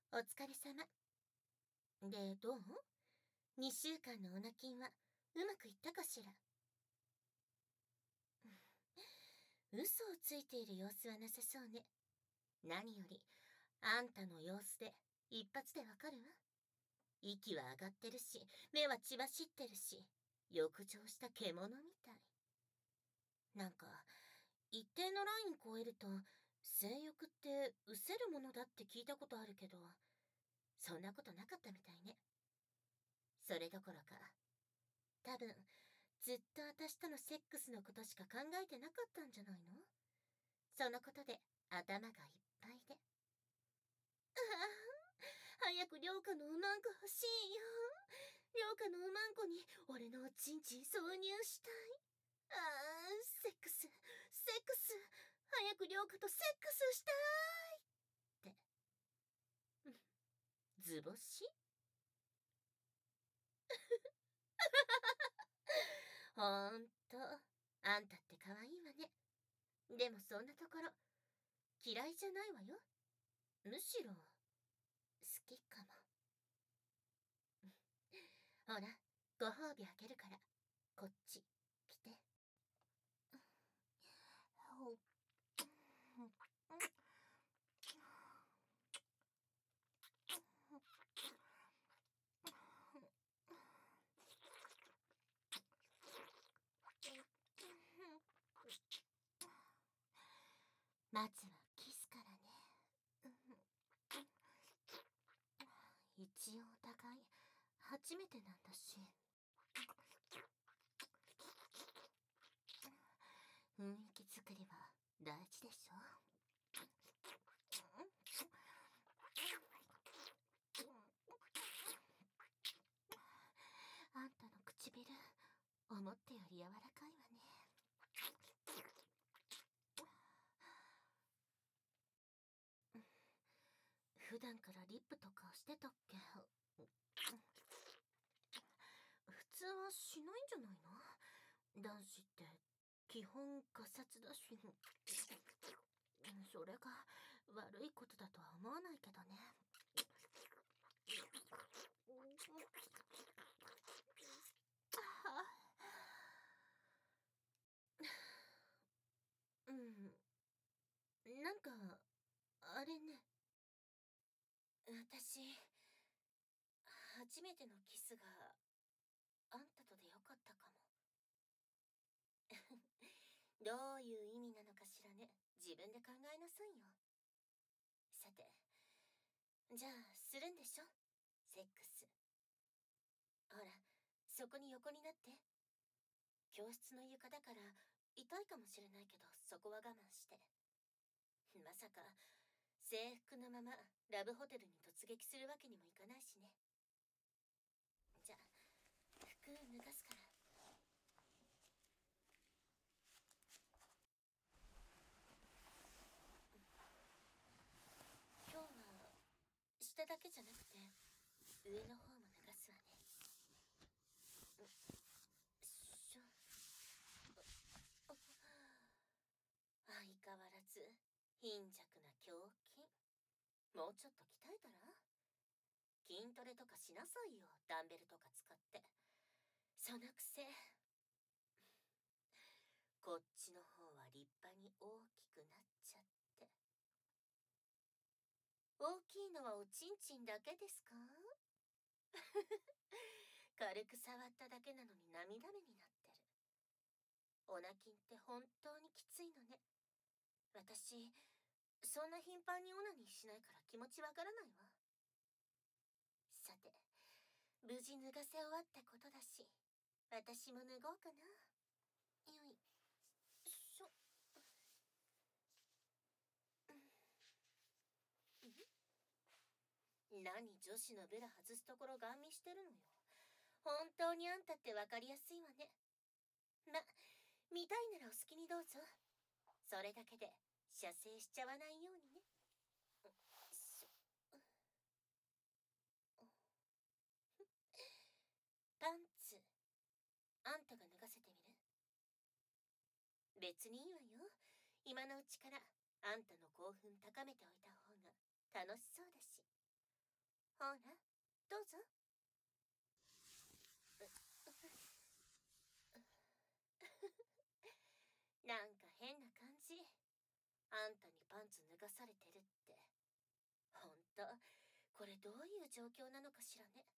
お疲れ様。で、どう ?2 週間のオナキンはうまくいったかしら。嘘をついている様子はなさそうね。何より、あんたの様子で一発でわかるわ。息は上がってるし、目は血走ってるし、浴場した獣みたい。なんか、一定のライン超えると、性欲って失せるものだって聞いたことあるけど、そんなことなかったみたいね。それどころか、多分、ずっと私とのセックスのことしか考えてなかったんじゃないの？そのことで頭がいっぱいで。早く涼香のうまんこ欲しいよ。涼香のうまんこに俺のおちんちん挿入したい。セックス、セックス。早く涼香とセックスしたいって。図星？ほんと、あんたって可愛いわね。でもそんなところ、嫌いじゃないわよ。むしろ、好きかも。ほら、ご褒美あげるから、こっち、来て。まずはキスからね。一応お互い、初めてなんだし。雰囲気作りは大事でしょ。あんたの唇、思ったより柔らかいわね。普段からリップとかしてたっけ？普通はしないんじゃないの？男子って基本ガサツだし。それが悪いことだとは思わないけどね。うん。なんか、あれね。私、初めてのキスがあんたとでよかったかも。どういう意味なのかしらね。自分で考えなさいよ。さて、じゃあ、するんでしょ？セックス。ほら、そこに横になって。教室の床だから痛いかもしれないけど、そこは我慢して。まさか、制服のままラブホテルに突撃するわけにもいかないしね。じゃあ、服脱がすから。今日は下だけじゃなくて上の方も脱がすわね。しょ。相変わらず貧弱な胸筋。もうちょっと鍛えたら？筋トレとかしなさいよ、ダンベルとか使って。そのくせ、こっちの方は立派に大きくなっちゃって。大きいのはおちんちんだけですか？軽く触っただけなのに涙目になってる。オナキンって本当にきついのね。私、そんな頻繁にオナニーしないから気持ちわからないわ。さて、無事脱がせ終わったことだし、私も脱ごうかな。よいしょ。何女子のブラ外すところガン見してるのよ。本当にあんたってわかりやすいわね。ま、見たいならお好きにどうぞ。それだけで射精しちゃわないようにね。パンツ、あんたが脱がせてみる？別にいいわよ。今のうちからあんたの興奮高めておいた方が楽しそうだし。 ほら、どうぞ。なんか変な感じ。あんたにパンツ脱がされてるって。ほんと、これどういう状況なのかしらね。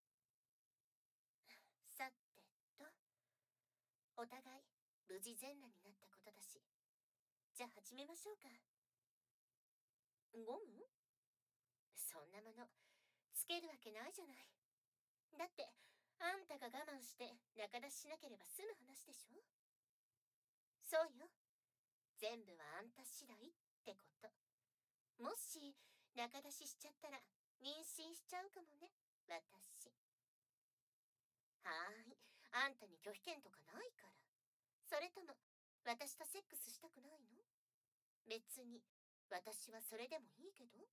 さてと、お互い無事全裸になったことだし、じゃあ始めましょうか。ゴム？そんなもの、つけるわけないじゃない。だって、あんたが我慢して仲出ししなければ済む話でしょ？そうよ。全部はあんた次第ってこと。もし、仲出ししちゃったら、妊娠しちゃうかもね、私。はーい。あんたに拒否権とかないから。それとも、私とセックスしたくないの？別に、私はそれでもいいけど。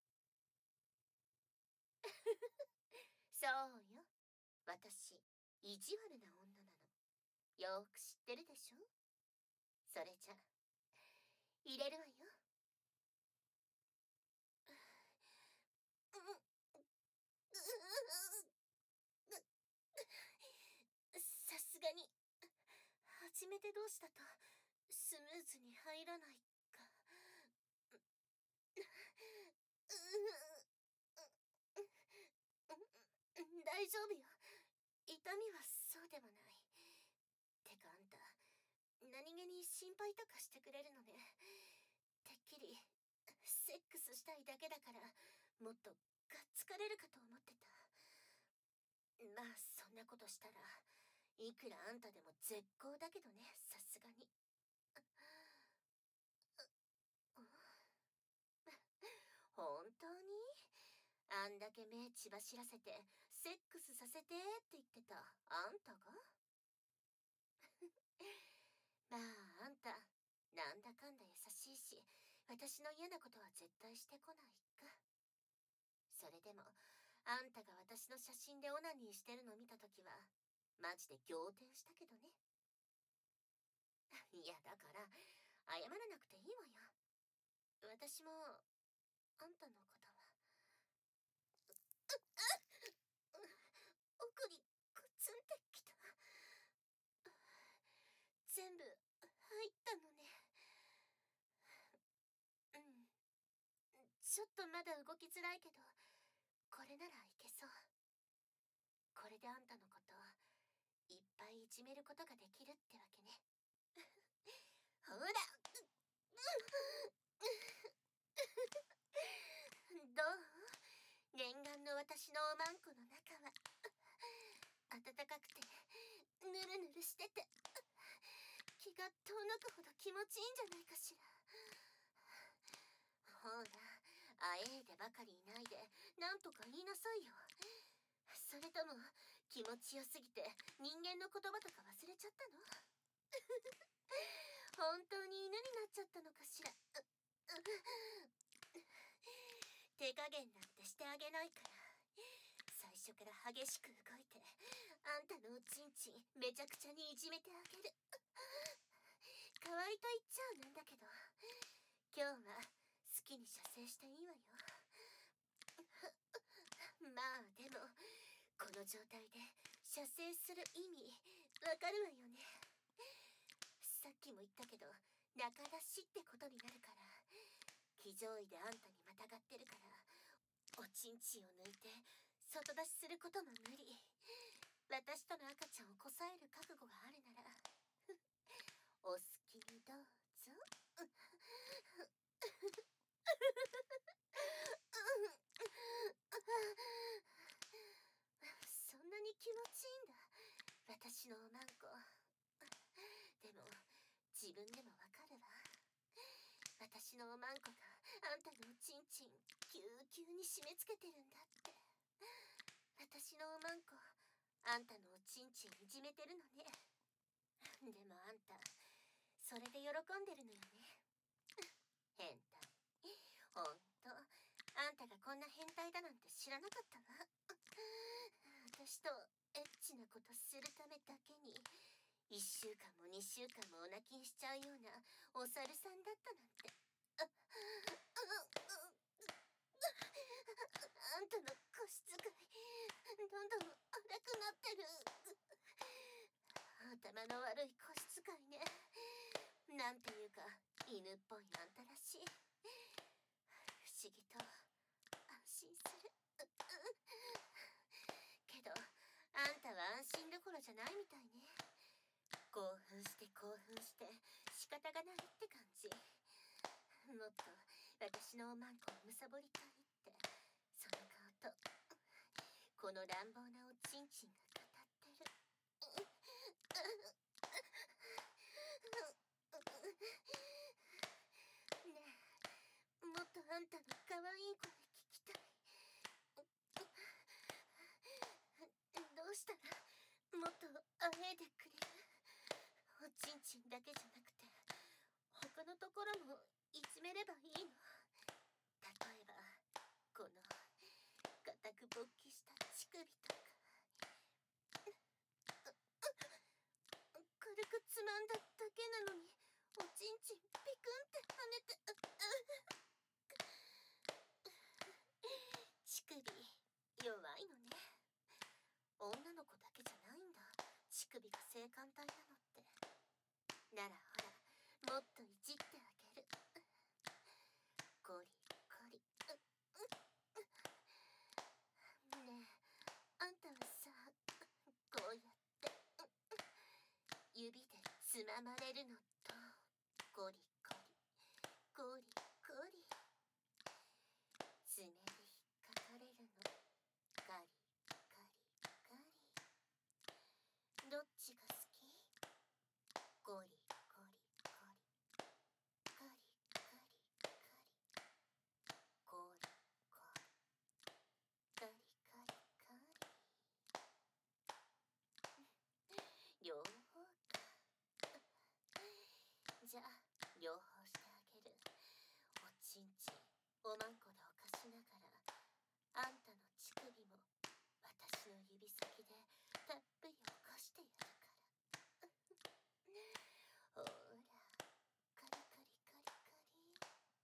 そうよ。私、意地悪な女なの。よーく知ってるでしょ？それじゃ、入れるわよ。さすがに、初めて同士だと、スムーズに入らないか。大丈夫よ。痛みはそうでもない。てかあんた、何気に心配とかしてくれるのね。てっきり、セックスしたいだけだから、もっとがっつかれるかと思ってた。まあ、そんなことしたら、いくらあんたでも絶好だけどね、さすがに。本当に？あんだけ目血走らせて、セックスさせてって言ってたあんたが？まあ、あんた、なんだかんだ優しいし、私の嫌なことは絶対してこないか。それでも、あんたが私の写真でオナニーしてるの見たときは、マジで仰天したけどね。いや、だから、謝らなくていいわよ。私も、あんたのことは。奥にコツンってきた。全部、入ったのね。うん。ちょっとまだ動きづらいけど、これならいけそう。これであんたのこと、いっぱいいじめることができるってわけね。ほら、どう？念願の私のおまんこの中は、暖かくて、ぬるぬるしてて、気が遠のくほど気持ちいいんじゃないかしら。ほら、あえいでばかりいないで、なんとか言いなさいよ。それとも、気持ちよすぎて人間の言葉とか忘れちゃったの？本当に犬になっちゃったのかしら。手加減なんてしてあげないから。最初から激しく動いて、あんたのおちんちんめちゃくちゃにいじめてあげる。可愛いと言っちゃうなんだけど、今日は好きに射精していいわよ。まあでも、この状態で射精する意味わかるわよね。さっきも言ったけど、仲出しってことになるから、騎乗位であんたにまたがってるから、おちんちんを抜いて外出しすることも無理。私との赤ちゃんをこさえる覚悟があるなら、お好きにどうぞ。そんなに気持ちいいんだ、私のおまんこ。でも、自分でもわかるわ。私のおまんこがあんたのおちんちんぎゅうぎゅうに締め付けてるんだって。私のおまんこ、あんたのおちんちんいじめてるのね。でもあんた、それで喜んでるのよね。変態。ほんと、あんたがこんな変態だなんて知らなかったわ。私とエッチなことするためだけに、1週間も2週間もお泣きしちゃうようなお猿さんだったなんて。あんたの腰犬っぽいあんたらしい。不思議と安心する。けどあんたは安心どころじゃないみたいね。興奮して仕方がないって感じ。もっと私のおまんこをむさぼりたいって、その顔とこの乱暴なおちんちんが語ってる。ねえ、もっとあんたの可愛い声聞きたい。どうしたらもっとあえいでくれる？おちんちんだけじゃなくて他のところもいじめればいいの。例えばこの固く勃起した乳首とか。軽くつまんだだけなのにおちんちんピクンって跳ねて。乳首弱いのね。女の子だけじゃないんだ、乳首が性感帯なのって。ならほら、もっといじってあげる。ゴリゴリ。ねえ、あんたはさ、こうやって指でつままれるのとゴリゴリゴリゴリ、爪で引っかかれるのガリガリガリ。どっちが好き？ゴリゴリゴリガリガリガリゴリゴリガリガリガリ。両方か。じゃあ両方してあげる。おちんちんおまんこでおかしながら、あんたの乳首も私の指先でたっぷり起こしてやるから。ほら、カリカリカリカリ。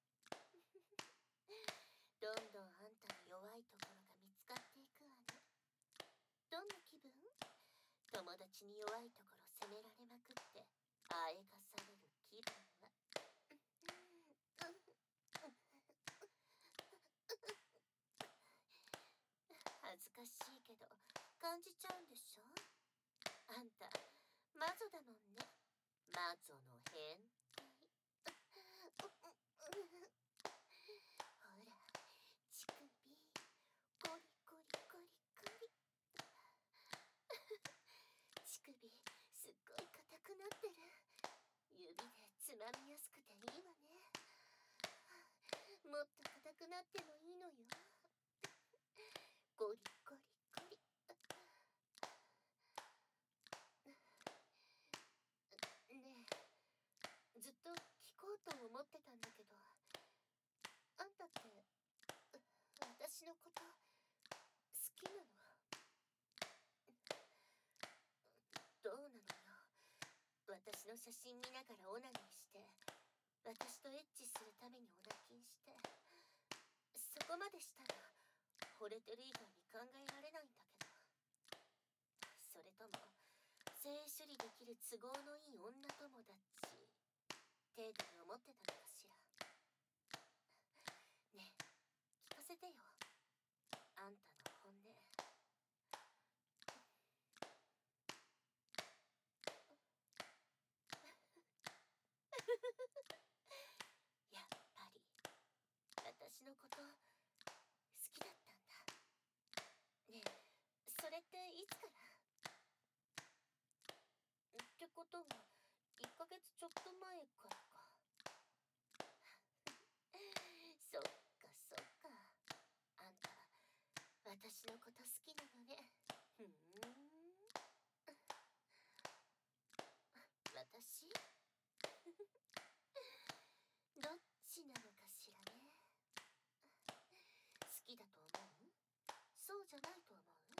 どんどんあんたの弱いところが見つかっていくわね。どんな気分？友達に弱いところ責められまくってあえがされる気分は。恥ずかしいけど感じちゃうんでしょ？あんた魔女だもんね。魔女の変態。ほら、乳首ゴリゴリゴリゴリ。乳首すっごい硬くなってる。指でつまみやすくていいわね。もっと硬くなってもいいのよ。ゴリゴリゴリ。ねえ、ずっと聞こうと思ってたんだけど、あんたって私のこと好きなの？どうなのよ。私の写真見ながらオナニーして私とエッチするためにオナキンして、そこまでしたら惚れてる以外に考えられないんだけど。それとも性処理できる都合のいい女友達程度に思ってたのかしら。ねえ、聞かせてよ、あんたの本音。やっぱり私のこと好きだったんだ。ねえ、それっていつから？ってことは1ヶ月ちょっと前からか。そっかそっか、あんた私のこと好きなのね。ふーん。私どっちなのかしらね。好きだと思う？そうじゃないと思う？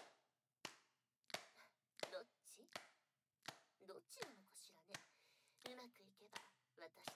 どっちなのかしらね。うまくいけば私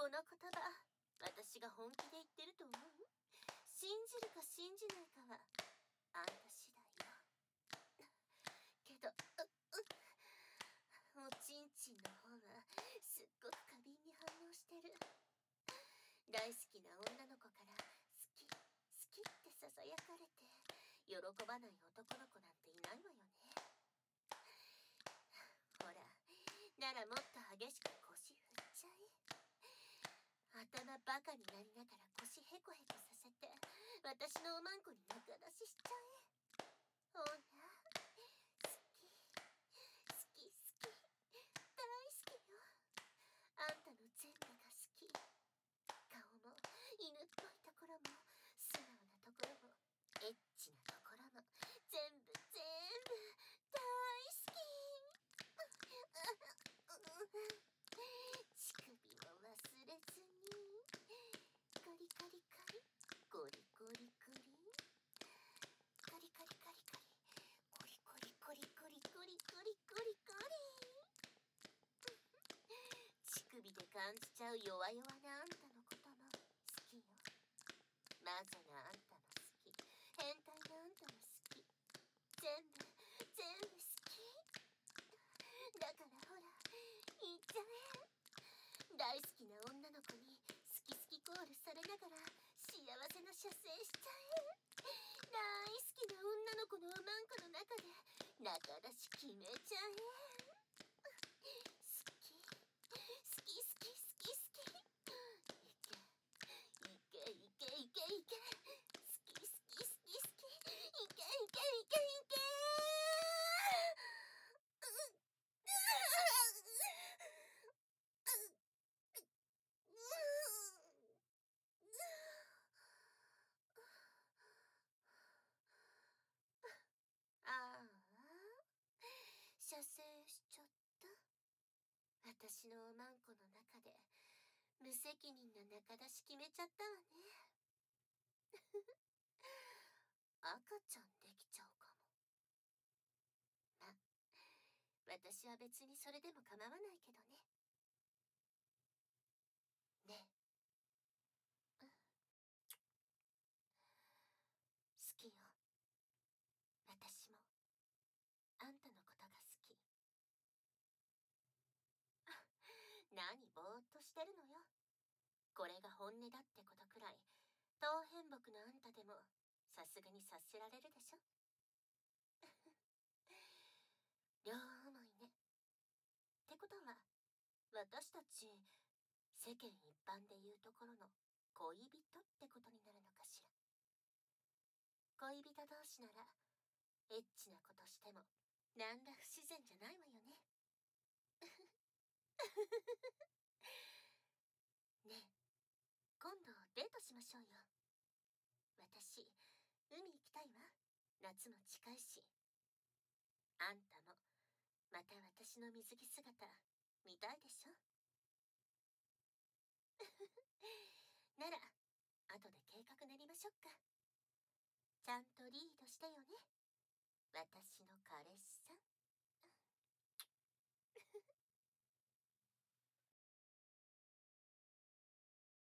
の言葉、私が本気で言ってると思う？信じるか信じないかはあんた次第よ。けどおちんちんの方はすっごく過敏に反応してる。大好きな女の子から好き好きってささやかれて喜ばない男の子なんていないわよね。ほら、ならもっと激しく腰振っちゃい。頭バカになりながら腰ヘコヘコさせて私のおまんこに中出ししちゃえ。ほら、好き好き好き、大好きよ。あんたの全部が好き。顔も犬っぽいところも素直なところもエッチなところも全部全部大好き。乳首も忘れずにカリカリカリゴリゴリゴリカリカリカリカリゴリゴリゴリゴリゴリゴリゴリゴリ。乳首で感じちゃう弱々なあんたのことも好きよ。魔女なあんたも好き、変態なあんたも好き、全部全部好き。だからほら言っちゃえ。大好きな女の子に好き好きコールされながら幸せの射精しちゃえ。大好きな女の子のおまんこの中で中出し決めちゃえ。好き好き好き好き好き。いけいけいけいけいけ。好き好き好き好き。いけいけいけいけ。ああ、射精しちゃった。私のおまんこの中で無責任な中出し決めちゃったわね。赤ちゃんできちゃうかも。ま、私は別にそれでも構わないけどね。ねえ、好きよ。私もあんたのことが好き。何ぼーっとしてるのよ。これが本音だってことくらい当変木のあんたでもさすがに察せられるでしょ。両思いね。ってことは私たち世間一般で言うところの恋人ってことになるのかしら。恋人同士ならエッチなことしてもなんだ不自然じゃないわよね。ねえ、今度デートしましょうよ。私海行きたいわ。夏も近いし。あんたもまた私の水着姿見たいでしょ。なら後で計画練りましょうか。ちゃんとリードしてよね、私の彼氏さん。